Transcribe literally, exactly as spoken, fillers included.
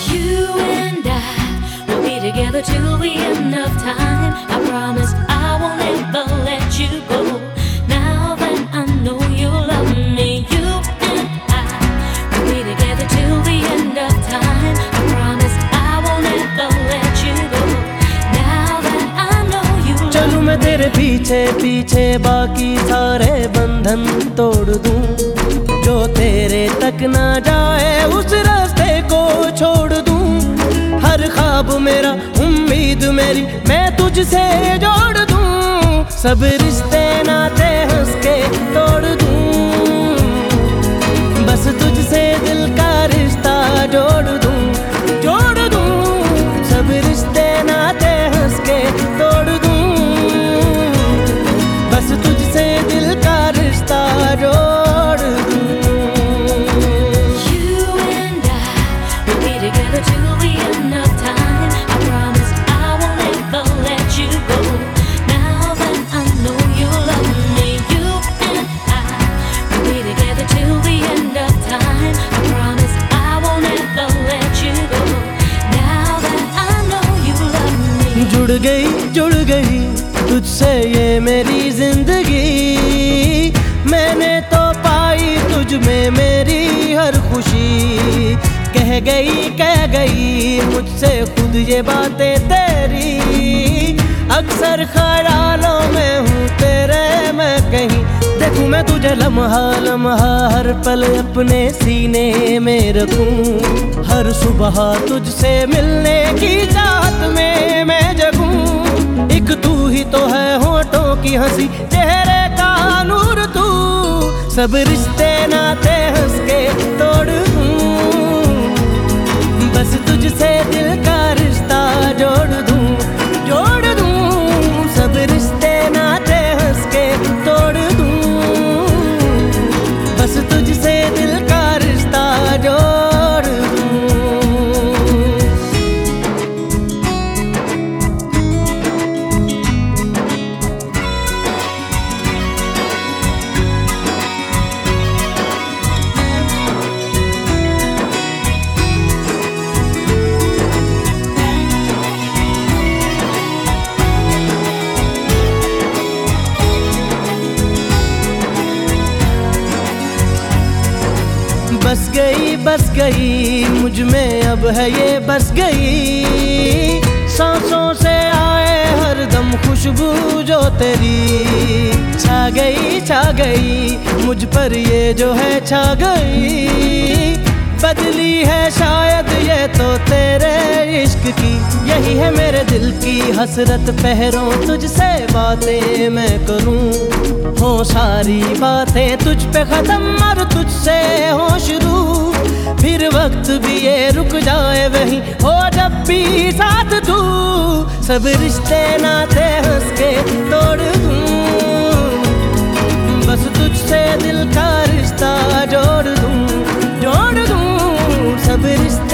You and I will be together till the end of time. I promise I will never let you go. Now that I know you love me, you and I will be together till the end of time. I promise I will never let you go. Now that I know you love me. चलूं मैं तेरे पीछे पीछे बाकी सारे बंधन तोड़ दूं, जो तेरे तक ना जाए उस रास्ते को छोड़ दूं। हर ख्वाब मेरा उम्मीद मेरी मैं तुझसे जोड़ दूं, सब रिश्ते नाते हंस के तोड़ दूं, बस तुझसे दिल का रिश्ता जोड़ दूं, जोड़ दूं, सब रिश्ते नाते हंस के तोड़ दूं, बस तुझसे दिल का रिश्ता जोड़ दूं। You and I will be together till the end of time. I promise I will never let you go. Now that I know you love me, you and I will be together till the end of time. I promise I will never let you go. Now that I know you love me. जुड़ गई जुड़ गई तुझसे ये मेरी जिंदगी, मैंने तो पाई तुझ में मेरी हर खुशी। कह गई कह गई मुझसे खुद ये बातें तेरी, अक्सर ख्यालों में हूँ तेरे मैं कहीं, देखूं मैं तुझे लम्हा लम्हा हर पल अपने सीने में रखूं, हर सुबह तुझसे मिलने की चाहत में मैं जगूं। एक तू ही तो है होठों की हंसी चेहरे का नूर तू, सब रिश्ते नाते हंस के तोड़ दूं, बस तुझसे दिल का रिश्ता जोड़ दूं, जोड़ दूं, सब रिश्ते नाते हंस के तोड़ दूं, बस तुझसे दिल का रिश्ता जोड़ दूं। बस गई बस गई मुझ में अब है ये बस गई, सांसों से आए हर दम खुशबू जो तेरी, छा गई छा गई मुझ पर ये जो है छा गई, बदली है शायद ये तो तेरे इश्क की, यही है मेरे दिल की हसरत पहरों तुझसे बातें मैं करूं, हो सारी बातें तुझ पे खत्म और तुझसे हो शुरू, फिर वक्त भी ये रुक जाए वहीं हो जब भी साथ तू, सब रिश्ते नाते हंस के तोड़ दूं, बस तुझसे दिल का रिश्ता जोड़ दूं, जोड़ दूं, सब रिश्ते